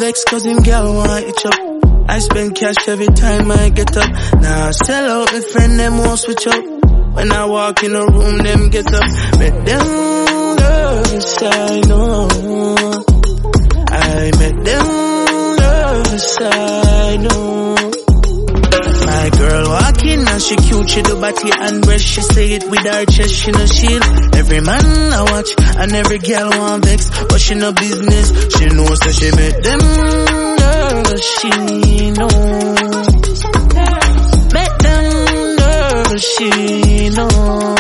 vex cause him girl want it up. I spend cash every time I get up. Now I sell out, my friend them won't switch up. When I walk in the room, them get up. Make them nervous, I know. I make them nervous, I know. My girl walking and she cute, she do body and breast. She say it with her chest, she no shield. Every man I watch and every girl want vex, but she no business. She knows that she make them nervous, she know. Make them nervous, she know.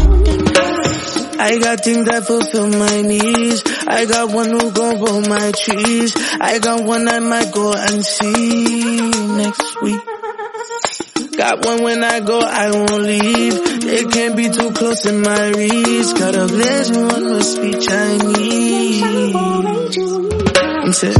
I got things that fulfill my needs. I got one who gon' roll my trees. I got one I might go and see next week. Got one when I go, I won't leave. It can't be too close in my reach. Got a blazing one must be Chinese. I'm saying.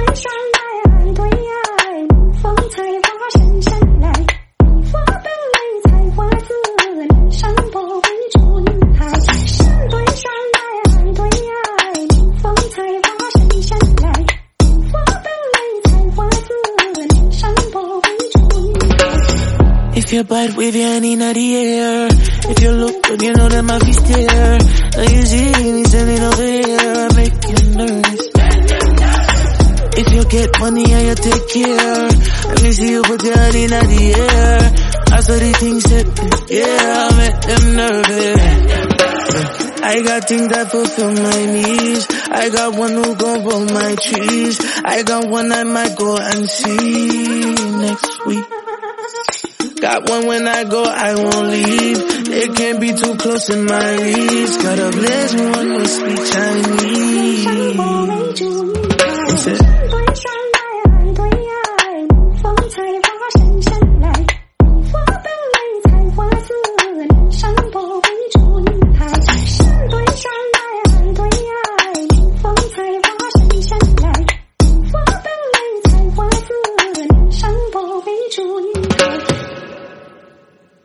If you bite with your hand in the air, if you look good, you know that my feet stare. Now you see me standing over here, I make you nervous. If you get money and you take care, let me see you put your hand in the air. I saw the things that, yeah, I make them nervous. I got things that fulfill my needs. I got one who gon' roll my trees. I got one I might go and see next week. Got one when I go, I won't leave. It can't be too close in my reach. Got a blazing one must be Chinese.